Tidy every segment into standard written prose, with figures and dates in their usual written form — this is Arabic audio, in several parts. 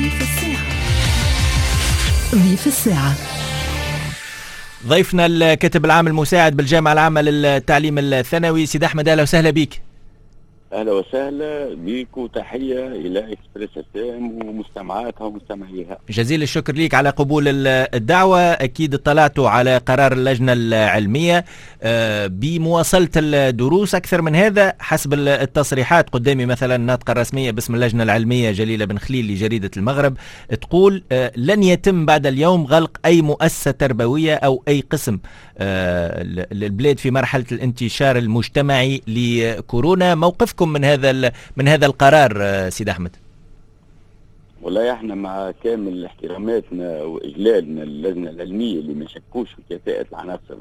ضيف الساعة. ضيف الساعة ضيفنا الكاتب العام المساعد بالجامعة العامة للتعليم الثانوي سيد أحمد. أهلا وسهلا بك. أهلا وسهلا بك وتحية إلى إكسبريس FM ومستمعاتها ومستمعيها. جزيل الشكر ليك على قبول الدعوة. أكيد اطلعتوا على قرار اللجنة العلمية بمواصلة الدروس. أكثر من هذا حسب التصريحات قدامي مثلا الناطقة الرسمية باسم اللجنة العلمية جليلة بن خليل لجريدة المغرب تقول لن يتم بعد اليوم غلق أي مؤسسة تربوية أو أي قسم للبلاد في مرحلة الانتشار المجتمعي لكورونا. موقفكم من هذا القرار سيد أحمد؟ والله احنا مع كامل احتراماتنا واجلالنا للجنه العلميه اللي ما شكوش في كفاءه العناصر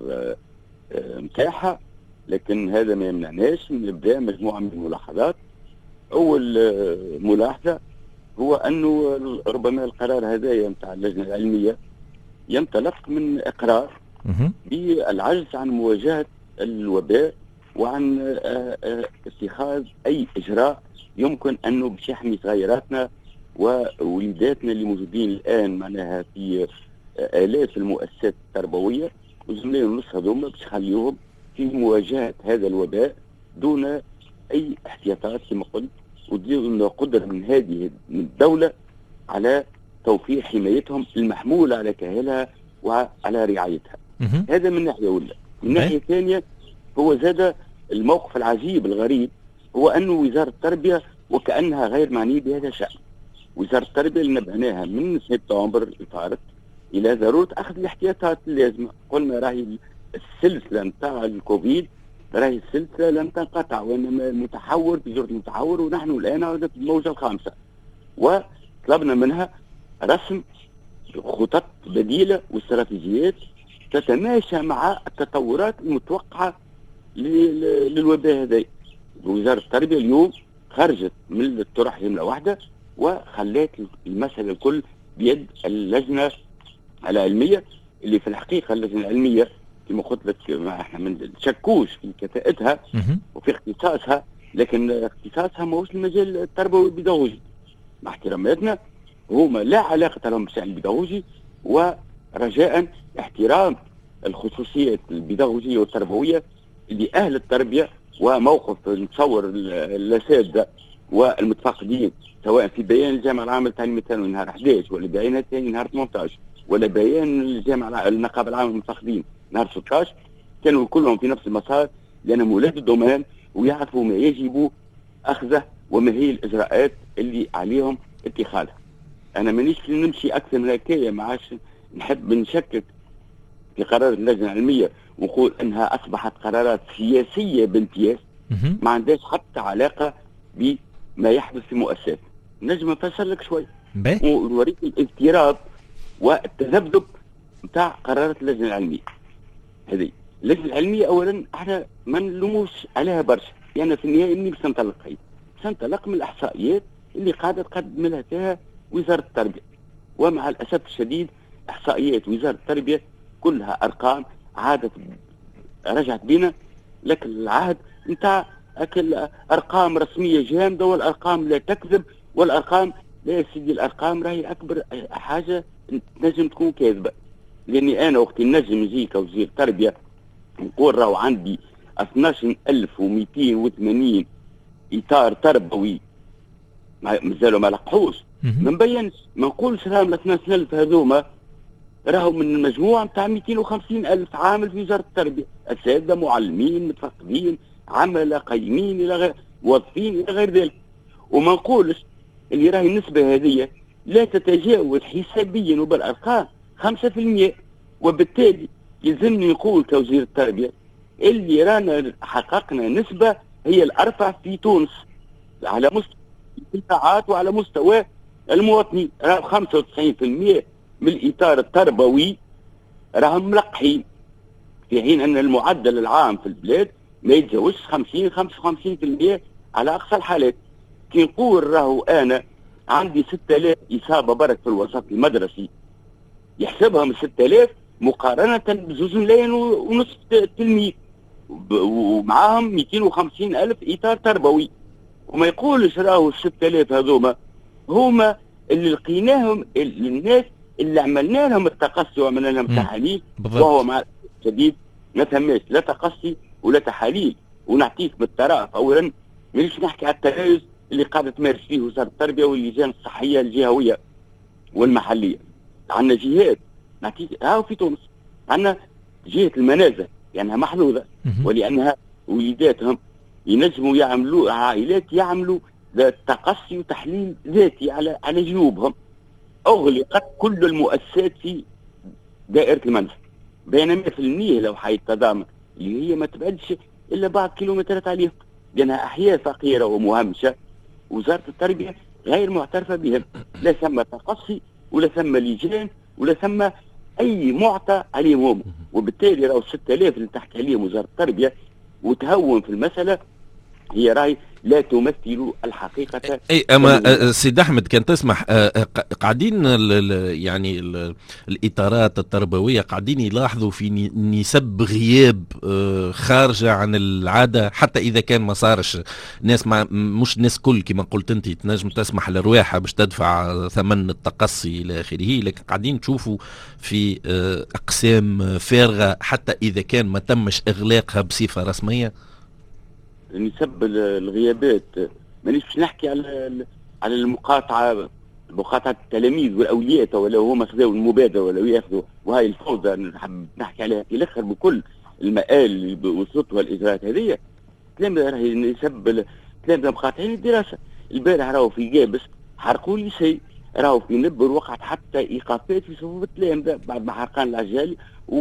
متاحه، لكن هذا ما يمنعناش نبدا مجموعه من الملاحظات. اول ملاحظه هو انه ربما القرار هذايا نتاع اللجنه العلميه ينطلق من اقرار بالعجز عن مواجهه الوباء وعن اتخاذ اي اجراء يمكن انه باش يحمي صغيراتنا ووليداتنا اللي موجودين الان معناها في الاف المؤسسات التربويه وزملاء ونص هذوما باش يخليوهم في مواجهه هذا الوباء دون اي احتياطات كما قلت، ودون قدره من هذه الدوله على توفير حمايتهم المحموله على كاهلها وعلى رعايتها. هذا من ناحيه اولى. من ناحيه ثانيه هو زاد الموقف العجيب الغريب هو انه وزاره التربيه وكانها غير معنيه بهذا الشان. وزاره التربيه اللي نبهناها من سبتمبر الفارط الى ضروره اخذ الاحتياطات اللازمه. قلنا راهي السلسله نتاع الكوفيد راهي السلسله لم تنقطع وانما المتحور بجرة المتحور، ونحن الان في الموجه الخامسه، وطلبنا منها رسم خطط بديله واستراتيجيات تتماشى مع التطورات المتوقعه للوباء هذا. وزاره التربيه اليوم خرجت من الطرح جمله واحده وخلات المسألة الكل بيد اللجنة العلمية اللي في الحقيقة اللجنة العلمية كما قلت لك ما احنا ما نشكوش في كفاءتها وفي اختصاصها، لكن اختصاصها ماهوش المجال التربوي البيداغوجي. مع احتراماتنا هما لا علاقة لهم بالشأن البيداغوجي، ورجاء احترام الخصوصيات البيداغوجية والتربوية اللي أهل التربية وموقف نتصور الأساتذة والمتفقدين سواء في بيان الجامعه العامه للتعليم الثانوي نهار 11 ولا بيان الثاني نهار 18 ولا بيان الجامعه النقابه العامه للمتفقدين نهار 16 كانوا كلهم في نفس المسار، لانهم ولاد الدومان ويعرفوا ما يجب اخذه وما هي الاجراءات اللي عليهم اتخاذها. انا مانيش نمشي اكثر من هكايا، ما عادش نحب نشكك في قرار اللجنه العلميه ونقول انها اصبحت قرارات سياسيه بامتياز ما عندهاش حتى علاقه بما يحدث في مؤسسات. نجم نفسر لك شوي ونوريك الاضطراب والتذبذب نتاع قرارات اللجنه العلميه. هذه اللجنه العلميه اولا احنا ما نلوموش عليها برشا، يعني في النهايه منين باش ننطلق؟ هي سننطلق من الاحصائيات اللي قاعده تقدم لها فيها وزاره التربيه، ومع الاسف الشديد احصائيات وزاره التربيه كلها ارقام عادت رجعت بنا لك العهد نتاع أكل أرقام رسمية جامدة، والأرقام لا تكذب، والأرقام لا يا سيدي الأرقام راهي أكبر حاجة نجم تكون كاذبة. لأني أنا وقت نجم نجي كوزير تربية نقول راهو عندي 12280 إطار تربوي مازالوا ما لقحوش، ما نبينش ما نقولش راهم 12000 هذوما راهو من المجموعة نتاع 250,000 عامل في وزارة التربية، أساتذة معلمين متفقدين عمل قيمين الى غير موظفين الى غير ذلك. وما نقولش اللي راهي النسبه هذه لا تتجاوز حسابيا وبالارقام 5%، وبالتالي يلزمني نقول كوزير التربيه اللي رانا حققنا نسبه هي الارفع في تونس على مستوى القطاعات وعلى مستوى المواطنين. راهو 95% من الاطار التربوي راهم ملقحين، في حين ان المعدل العام في البلاد ما يتجاوزش 50-55% على اقصى الحالات. كي نقول راهو انا عندي 6000 اصابه برك في الوسط المدرسي، يحسبها من 6000 مقارنه ب2 ملايين ونصف تلميذ ومعاهم 250,000 اطار تربوي، وما يقولش راهو 6000 هذوما هما اللي لقيناهم الناس اللي عملنا لهم التقصي وعملنا لهم تحاليل، وهو مع شديد ما ثماش لا تقصي ولا تحاليل. ونعطيك بالطرف اولا مانيش نحكي على التجاوز اللي قاعده تمارس فيه وزاره التربيه واللجان الصحيه الجهويه والمحليه. عندنا جهات نعطيك هاو في تونس، عندنا جهه المنازل لانها محظوظه ولانها وليداتهم ينجموا يعملوا، عائلات يعملوا تقصي وتحليل ذاتي على جيوبهم. اغلقت كل المؤسسات في دائره المنزل، بينما في النيه لو حي التضامن اللي هي ما تبعدش الا بعض كيلومترات عليهم، لانها احياء فقيره ومهمشه. وزاره التربيه غير معترفه بهم، لا ثم تقصي ولا ثم لجان ولا ثم اي معطى عليهم هم. وبالتالي راهو 6000 اللي تحكي عليهم وزاره التربيه وتهون في المساله هي راهي لا تمثل الحقيقة. اي اما سيد احمد كان تسمح قاعدين يعني الاطارات التربويه قاعدين يلاحظوا في نسب غياب خارجه عن العاده، حتى اذا كان ما صارش ناس مش الناس كل كما قلت انت تنجم تسمح لرواحها باش تدفع ثمن التقصي الى اخره، لكن قاعدين نشوفوا في اقسام فارغه حتى اذا كان ما تمش اغلاقها بصفه رسميه. نسب الغيابات مانيش باش نحكي على مقاطعه التلاميذ والاولياء ولا هما خذوا المبادره ولا ياخذوا، وهي الفوضى نحب نحكي عليها في الاخر بكل المآل اللي وصلتها الاجراءات هذه. تلامذه راهي نسب تلامذه مقاطعين الدراسه. البارح راهو في جابس حرقوا لي شيء، راهو في نبر وقعت حتى ايقافات في صفوف التلامذه بعد ما حرقان العجالي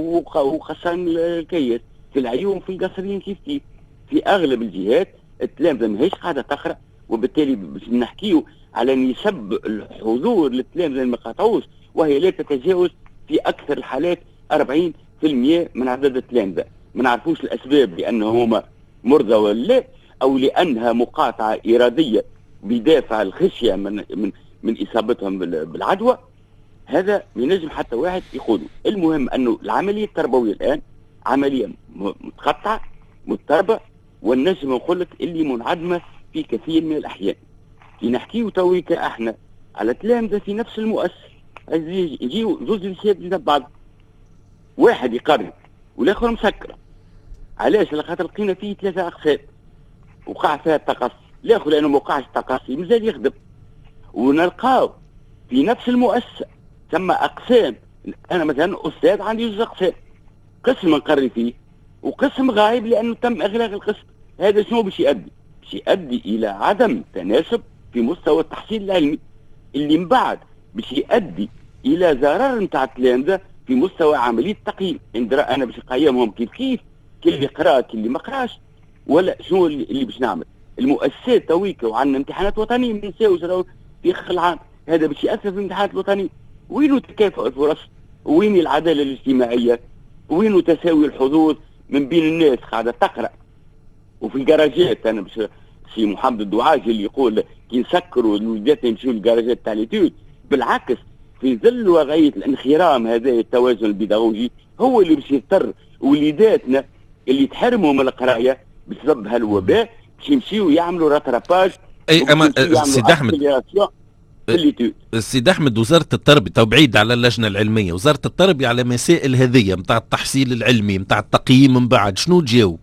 وخسران الكيس في العيون في القصرين كيف في اغلب الجهات التلامذه ماهيش قاعده تقرا، وبالتالي باش نحكيو على نسب الحضور للتلامذه اللي ما قاطعوش وهي لا تتجاوز في اكثر الحالات 40% من عدد التلامذه. ما نعرفوش الاسباب لانهم هما مرضى ولا لا، او لانها مقاطعه اراديه بدافع الخشيه من اصابتهم بالعدوى. هذا ينجم حتى واحد يقوله. المهم انه العمليه التربويه الان عمليه متقطعه مضطربه، والنجم نقول لك اللي منعدمه في كثير من الاحيان. كي نحكيو تويك احنا على تلامذه في نفس المؤسسه يجيو زوج ليسيات جنب بعض، واحد يقرر والاخر مسكر. علاش؟ لخاطر لقينا فيه 3 اقسام وقع فيها التقصي، الاخر لانه ما وقعش التقصي مازال يخدم. ونلقاو في نفس المؤسسه ثم اقسام. انا مثلا استاذ عندي 2 اقسام، قسم نقري فيه وقسم غايب لانه تم اغلاق القسم. هذا شنو باش يؤدي؟ باش يؤدي الى عدم تناسب في مستوى التحصيل العلمي، اللي من بعد باش يؤدي الى ضرر نتاع التلامذه في مستوى عمليه التقييم. انا باش نقيمهم كيف اللي قرا كي اللي ما قراش، ولا شنو اللي باش نعمل؟ المؤسسات تويك وعندنا امتحانات وطنيه ما نساوش في اخر العام، هذا باش ياثر في الامتحانات الوطنيه. وين تكافؤ الفرص؟ وين العداله الاجتماعيه؟ وين تساوي الحظوظ من بين الناس قاعده تقرا؟ وفي الجراجات انا باش سي محمد الدعاجي اللي يقول كي نسكروا الوليدات يمشيوا للجراجات تاع ليتود، بالعكس في ظل وضعيه الانخرام هذا التوازن البيداغوجي هو اللي باش يضطر وليداتنا اللي تحرموا من القرايه بسبب هالوباء باش يمشيوا يعملوا راتراباج. اي اما سيد احمد السيد احمد وزاره التربيه تو بعيد على اللجنه العلميه، وزاره التربيه على مسائل هذه نتاع التحصيل العلمي نتاع التقييم من بعد شنو تجاوب؟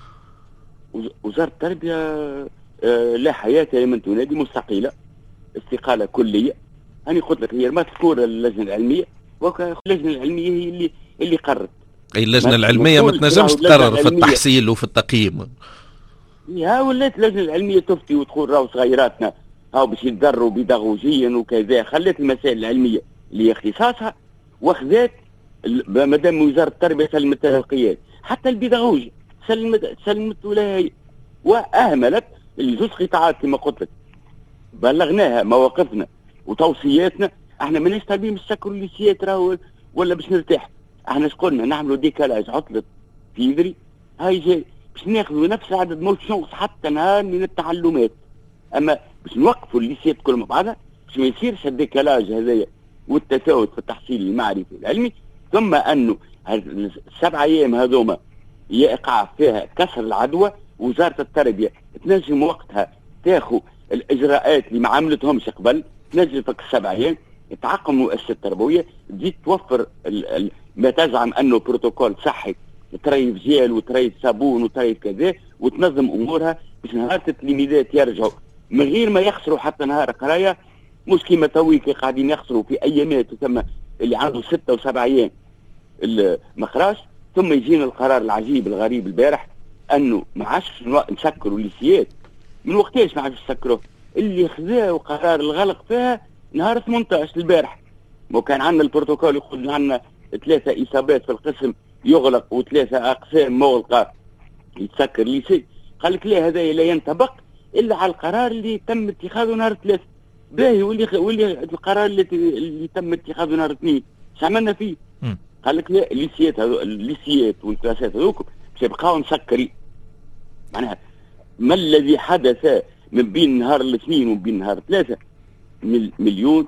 وزاره التربيه لا حياه لمن تنادي مستقيله، استقاله كليه. انا قلت لك هي ما تذكر اللجنه العلميه، واللجنه العلميه هي اللي قررت. اي اللجنه العلميه ما تنجمش تقرر في التحصيل وفي التقييم. ها ولات اللجنه العلميه تفتي وتقول راهو صغيراتنا هاو باش يتضروا بيداغوجيا وكذا، خلت المسائل العلميه اللي هي اختصاصها واخذات مادام وزاره التربيه سلمت القياد، حتى البيداغوجيا سلمت ولا هي، واهملت الجزء قطاعات كما قلت لك. بلغناها مواقفنا وتوصياتنا، احنا ماناش طالبين نسكروا الليسيات راهو ولا باش نرتاح. احنا قلنا نعملوا ديكالاج عطله فيفري هاي جاي باش ناخذوا نفس عدد مولشونس حتى نهار من التعلمات، اما باش نوقفوا الليسيات كلهم مع بعضها باش ما يصيرش الديكالاج هذايا والتفاوت في التحصيل المعرفي والعلمي. ثم انه 7 ايام هذوما يقع فيها كسر العدوى، وزاره التربيه تنجم وقتها تاخذ الاجراءات اللي ما عملتهمش قبل، تنجم فك 7 أيام تعقم المؤسسة التربوية، تزيد توفر ما تزعم أنه بروتوكول صحي، تريف جيل وتريف صابون وتريف كذا، وتنظم أمورها باش نهار التلميذات يرجعوا من غير ما يخسروا حتى نهار قرايه، مش كيما تويك قاعدين يخسروا في ايامات ثم اللي عنده 6 و7 ايام ما قراش. ثم يجينا القرار العجيب الغريب البارح انه ما عادش نسكروا الليسيات. من وقتاش ما عادش نسكروه؟ اللي خذاو قرار الغلق فيها نهار 18 البارح. ما كان عندنا البروتوكول يقول عندنا 3 اصابات في القسم يغلق و3 اقسام مغلقه يتسكر ليسي. قال لك لا، هذا لا ينطبق الا على القرار اللي تم اتخاذه نهار 3. باهي واللي القرار اللي تم اتخاذه نهار 2 اش عملنا فيه؟ قال لك لا، الليسيات والكلاسات هذوك باش يبقاو مسكرين. معناها ما الذي حدث من بين نهار الاثنين وبين نهار 3؟ مليون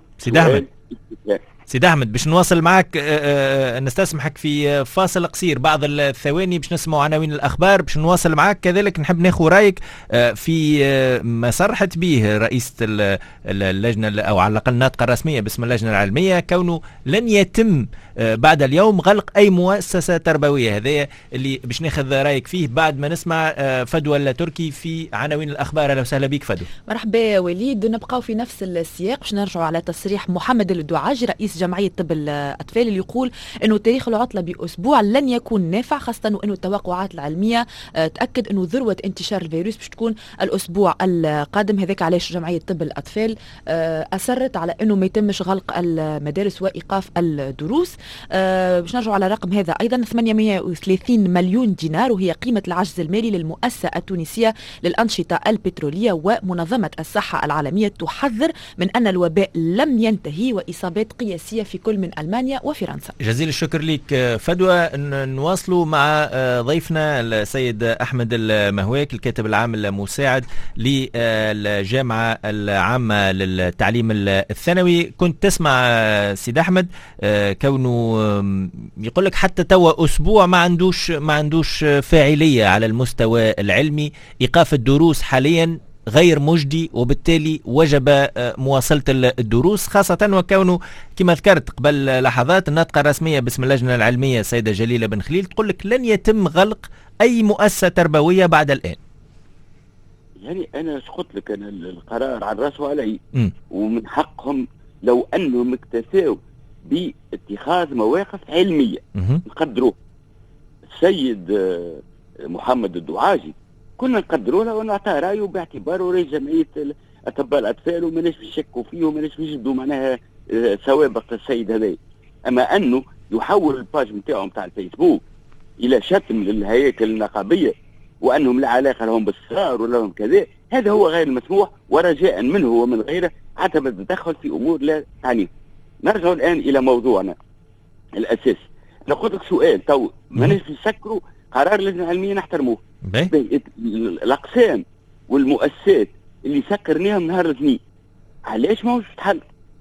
سيد أحمد باش نواصل معك. نستسمحك في فاصل قصير بعض الثواني باش نسمعوا عناوين الأخبار، باش نواصل معك. كذلك نحب ناخذ رأيك في ما صرحت به رئيسة اللجنة أو على الأقل الناطقة الرسمية باسم اللجنة العلمية، كونه لن يتم بعد اليوم غلق أي مؤسسة تربوية. هذا اللي باش ناخذ رأيك فيه بعد ما نسمع فدوى التركي في عناوين الأخبار. أهلا وسهلا بك فدوى. مرحبا وليد. نبقاو في نفس السياق باش نرجعوا على تصريح محمد الدعاجي رئيس جمعية طب الأطفال اللي يقول أنه تاريخ العطلة بأسبوع لن يكون نافع، خاصة أنه التوقعات العلمية تأكد أنه ذروة انتشار الفيروس باش تكون الأسبوع القادم. هذاك علاش جمعية طب الأطفال أصرت على أنه ما يتمش غلق المدارس وإيقاف الدروس. باش نرجعوا على الرقم هذا أيضا 830 مليون دينار، وهي قيمة العجز المالي للمؤسسة التونسية للأنشطة البترولية. ومنظمة الصحة العالمية تحذر من أن الوباء لم ينتهي وإصابات قياسية في كل من ألمانيا وفرنسا. جزيل الشكر لك فدوى. نواصلوا مع ضيفنا السيد أحمد المهواك الكاتب العام المساعد للجامعة العامة للتعليم الثانوي. كنت تسمع سيد أحمد كونه يقول لك حتى توا أسبوع ما عندوش فاعلية على المستوى العلمي، إيقاف الدروس حاليا غير مجدي، وبالتالي وجب مواصلة الدروس، خاصة وكونه كما ذكرت قبل لحظات الناطقة الرسمية باسم اللجنة العلمية السيدة جليلة بن خليل تقول لك لن يتم غلق أي مؤسسة تربوية بعد الآن. يعني أنا قلت لك أنا القرار على الرأس وعلى ومن حقهم لو أنهم اكتفوا باتخاذ مواقف علمية نقدروه. السيد محمد الدعاجي كنا نقدروا له ونعطيه رايه باعتباره رئيس جمعيه اطباء الاطفال وماناش نشكوا فيه وماناش نجدوا معناها سوابق السيد هذا. اما انه يحول الباج نتاعو نتاع الفيسبوك الى شتم للهياكل النقابيه وانهم لا علاقه لهم بالصغار ولا لهم كذا، هذا هو غير مسموح، ورجاء منه ومن غيره عدم التدخل في امور لا تعنيه. نرجع الان الى موضوعنا الاساسي. انا قلت لك سؤال تو ماناش نسكروا قرار اللجنه العلميه نحترموه. الاقسام والمؤسسات اللي سكرناهم نهار الاثنين علاش ما هوش تحل؟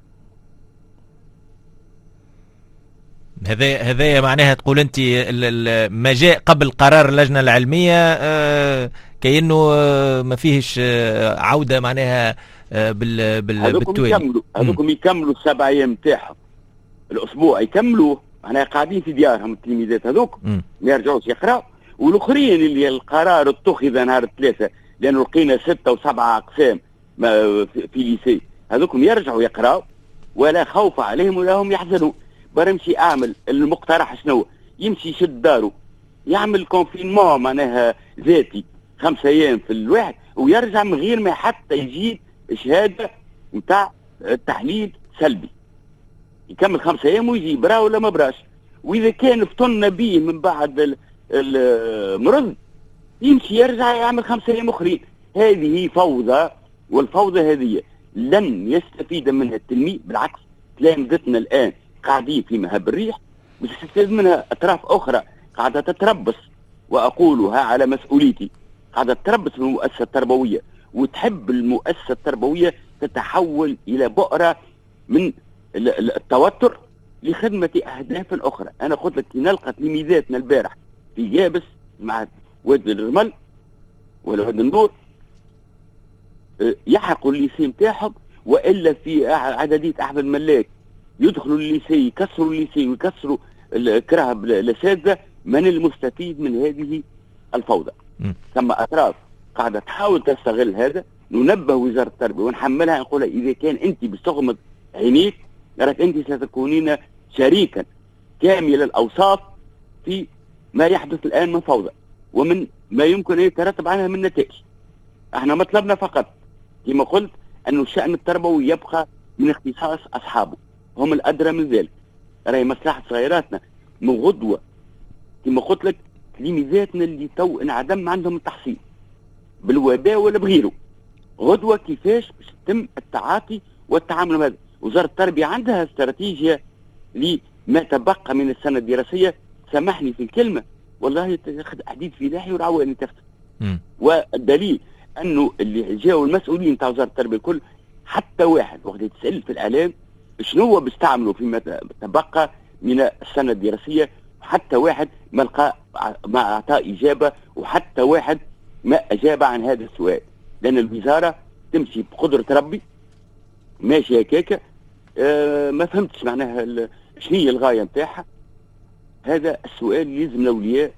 هذا معناها تقول انت ما جاء قبل قرار اللجنه العلميه كأنه ما فيهش عوده معناها بالتوالي. هذوكم يكملوا 7 ايام نتاعهم، الاسبوع يكملوه، معناها قاعدين في ديارهم التلميذات هذوك ما يرجعوش يقراوا، والاخرين اللي القرار اتخذ نهار 3 لانه لقينا 6 و7 اقسام في ليسي هذوكم يرجعوا يقراوا ولا خوف عليهم ولا هم يحزنون. برمشي اعمل المقترح شنو؟ يمشي يشد دارو يعمل كونفينمون معناها ذاتي 5 ايام في الواحد ويرجع من غير ما حتى يجيب شهاده نتاع التحليل سلبي. يكمل 5 ايام ويجي برا ولا ما براش، واذا كان فتنا به من بعد المرض يمشي يرجع يعمل 5 ايام اخرين. هذه فوضى، والفوضى هذه لن يستفيد منها التلميذ، بالعكس تلامذتنا الان قاعدين في مهب الريح، مش تستفيد منها اطراف اخرى قاعده تتربص، واقولها على مسؤوليتي، قاعده تتربص بالمؤسسه التربويه وتحب المؤسسه التربويه تتحول الى بؤره من التوتر لخدمه اهداف اخرى. انا قلت لك نلقى تلميذاتنا البارح في جابس مع وادي الرمل ولا وادي النور يحقوا الليسي نتاعهم والا في عدديه احمد ملاك يدخلوا الليسي يكسروا الليسي ويكسروا الكرهب الاساتذه، من المستفيد من هذه الفوضى؟ ثم اطراف قاعده تحاول تستغل هذا. ننبه وزاره التربيه ونحملها نقولها اذا كان انت بتغمض عينيك راك انت ستكونين شريكا كامل الاوصاف في ما يحدث الان من فوضى ومن ما يمكن ان يترتب عنها من نتائج. احنا مطلبنا فقط كما قلت انه الشان التربوي يبقى من اختصاص اصحابه، هم الادرى من ذلك. راهي مصلحه صغيراتنا من غدوه كما قلت لك تلميذاتنا اللي تو انعدم عندهم التحصيل بالوباء ولا بغيره، غدوه كيفاش باش يتم التعاطي والتعامل مع هذا. وزاره التربيه عندها استراتيجيه لما تبقى من السنه الدراسيه، سامحني في الكلمه والله تاخذ حديد في لحيه ورواني تفتح. والدليل انه اللي جاوا المسؤولين تاع وزاره التربيه الكل حتى واحد وقت يتسال في الاعلام شنو بيستعملوا فيما تبقى من السنه الدراسيه، حتى واحد ما لقى ما اعطى اجابه، وحتى واحد ما اجاب عن هذا السؤال، لان الوزاره تمشي بقدره ربي ماشي هكاكا. ما فهمتش معناها شنو هي الغايه نتاعها. هذا السؤال لازم الاولياء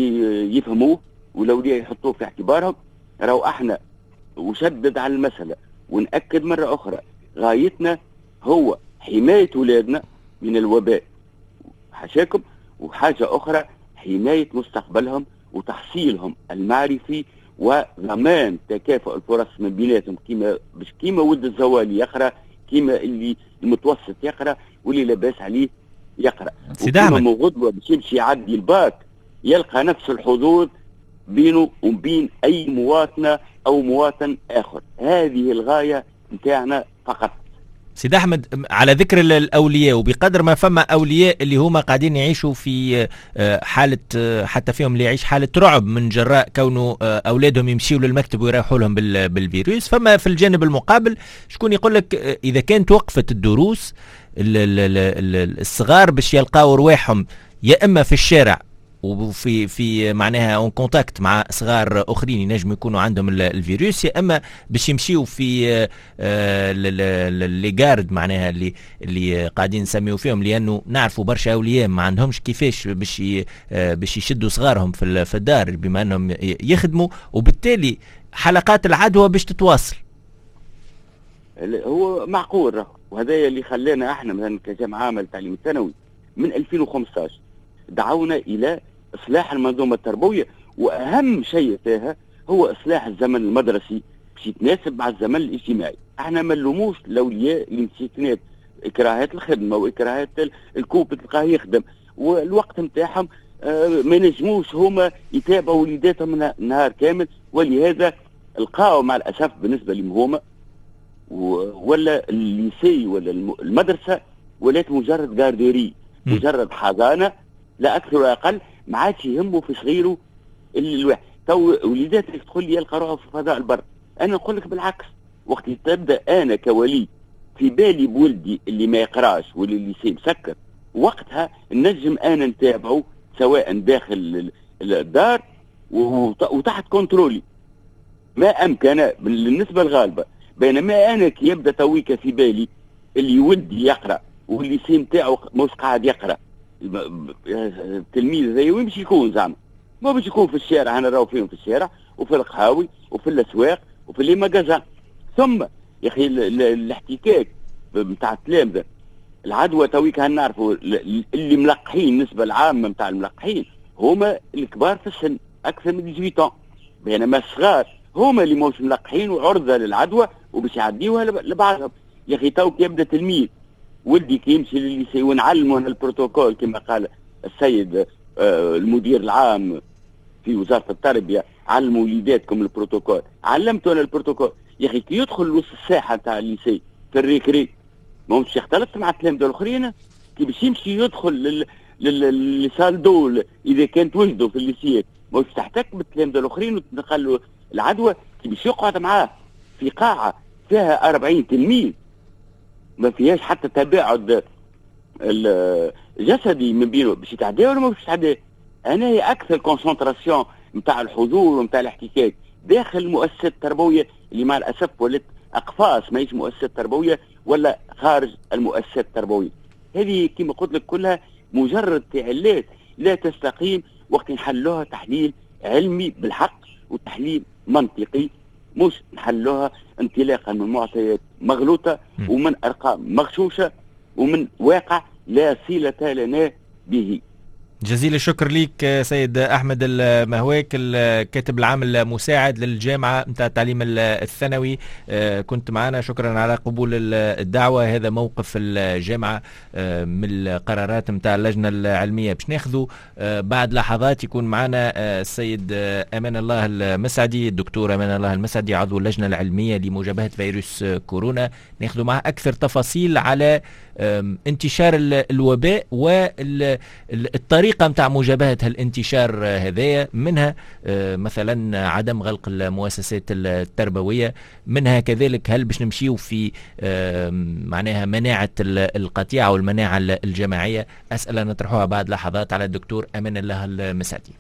يفهموه والاولياء يحطوه في اعتبارهم. راهو احنا وشدد على المساله ونأكد مره اخرى غايتنا هو حمايه اولادنا من الوباء حاشاكم، وحاجه اخرى حمايه مستقبلهم وتحصيلهم المعرفي وضمان تكافؤ الفرص من بيناتهم، كيما ولد الزوالي يقرا، كيما اللي المتوسط يقرا، واللي لاباس عليه يقرا. وكيما غدوه باش يمشي يعدي الباك يلقى نفس الحظوظ بينه وبين اي مواطنه او مواطن اخر. هذه الغايه نتاعنا فقط. سيد أحمد، على ذكر الأولياء، وبقدر ما فما أولياء اللي هما قاعدين يعيشوا في حالة، حتى فيهم اللي يعيش حالة رعب من جراء كونه أولادهم يمشيوا للمكتب ويروحوا لهم بالفيروس، فما في الجانب المقابل شكون يقول لك إذا كانت وقفت الدروس الصغار باش يلقاو رواحهم يا إما في الشارع وفي معناها اون كونتاكت مع صغار اخرين ينجموا يكونوا عندهم الفيروس، يا اما باش يمشيوا في لي جارد معناها اللي قاعدين نسميوا فيهم، لانه نعرفوا برشا اولياء ما عندهمش كيفاش باش يشدوا صغارهم في الدار بما انهم يخدموا، وبالتالي حلقات العدوى باش تتواصل. هو معقول، وهذا اللي خلانا احنا مثلا كجامعه عامه للتعليم الثانوي من 2015 دعونا الى اصلاح المنظومه التربويه، واهم شيء فيها هو اصلاح الزمن المدرسي باش يتناسب مع الزمن الاجتماعي. احنا ما نلوموش الاولياء اللي مسكنات اكراهات الخدمه واكراهات الكوب تلقاه يخدم، والوقت نتاعهم ما نجموش هما يتابعوا وليداتهم نهار كامل، ولهذا لقاو مع الاسف بالنسبه لهم هما ولا الليسي ولا المدرسه ولات مجرد جارديري، مجرد حضانه لا اكثر ولا اقل. ما عادش يهمه في صغيره الواحد. تو وليدات تدخل لي يلقى روحه في فضاء البر. انا نقول لك بالعكس، وقت تبدا انا كولي في بالي بولدي اللي ما يقراش واللي الليسي مسكر، وقتها نجم انا نتابعه سواء داخل الدار وتحت كنترولي ما امكن بالنسبه الغالبه. بينما انا كي يبدا تويك في بالي اللي ولدي يقرا والليسي نتاعو مش قاعد يقرا، التلميذ زي وين باش يكون زعما؟ ما باش يكون في الشارع. انا راهو فيهم في الشارع وفي القهاوي وفي الاسواق وفي لي ماغازان. ثم يا اخي الاحتكاك نتاع التلامذه، العدوى تويك هنعرفوا اللي ملقحين، النسبه العامه نتاع الملقحين هما الكبار في السن اكثر من 18، بينما الصغار هما اللي موش ملقحين وعرضه للعدوى وباش يعديوها لبعضهم. يا اخي توك يبدا تلميذ ولدي كي يمشي للليسي ونعلمه البروتوكول كما قال السيد المدير العام في وزاره التربيه، علموا وليداتكم البروتوكول. علمته انا البروتوكول. يا اخي كي يدخل وسط الساحه تاع الليسي في الريكري ما مش يختلط مع التلامذه الاخرين، كي باش يمشي يدخل للسال دول اذا كانت وجده في الليسيات ما مش تحتك بالتلامذه الاخرين وتنقل له العدوى. كي باش يقعد معاه في قاعه فيها 40 تلميذ ما فيهاش حتى تباعد الجسدي من بينه، باش يتعدى ولا ما باش يتعدى؟ انا هي اكثر كونسنتراسيون نتاع الحضور ونتاع الاحتكاك داخل المؤسسات التربويه اللي مع الاسف ولات أقفاص ماهيش مؤسسات تربوية ولا خارج المؤسسات التربوية. هذه كما قلت لك كلها مجرد فعالات لا تستقيم وقت نحلوها تحليل علمي بالحق وتحليل منطقي، مش نحلوها انطلاقا من معطيات مغلوطة ومن أرقام مغشوشة ومن واقع لا صلة لنا به. جزيل الشكر ليك سيد أحمد المهواك، الكاتب العام المساعد للجامعة متاع التعليم الثانوي، كنت معنا. شكرا على قبول الدعوة. هذا موقف الجامعة من القرارات متاع اللجنة العلمية. باش ناخذوا بعد لحظات يكون معنا السيد أمان الله المسعدي، الدكتور أمان الله المسعدي عضو اللجنة العلمية لمجابهة فيروس كورونا، ناخذوا معه أكثر تفاصيل على انتشار الوباء والطريقة متاع مجابهة هالانتشار هذايا، منها مثلا عدم غلق المؤسسات التربوية، منها كذلك هل باش نمشيو في معناها مناعة القطيعة والمناعة الجماعية. أسئلة نطرحوها بعد لحظات على الدكتور أمان الله المسعدي.